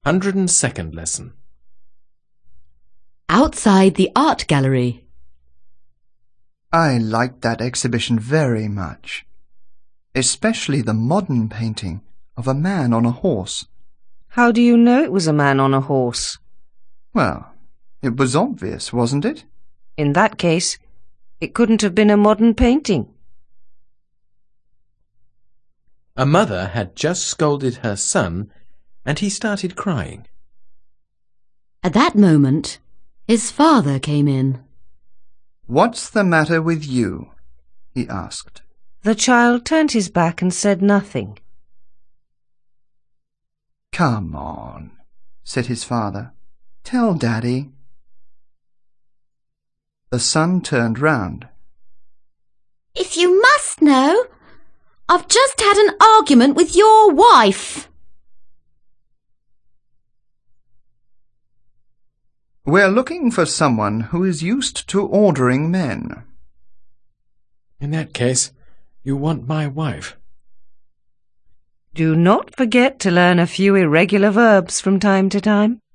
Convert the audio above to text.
102nd lesson. Outside the art gallery. I liked that exhibition very much, especially the modern painting of a man on a horse. How do you know it was a man on a horse? Well, it was obvious, wasn't it? In that case, it couldn't have been a modern painting. A mother had just scolded her son, and he started crying. At that moment, his father came in. "What's the matter with you?" he asked. The child turned his back and said nothing. "Come on," said his father. "Tell Daddy." The son turned round. If you must know, I've just had an argument with your wife. "We're looking for someone who is used to ordering men." In that case, you want my wife. Do not forget to learn a few irregular verbs from time to time.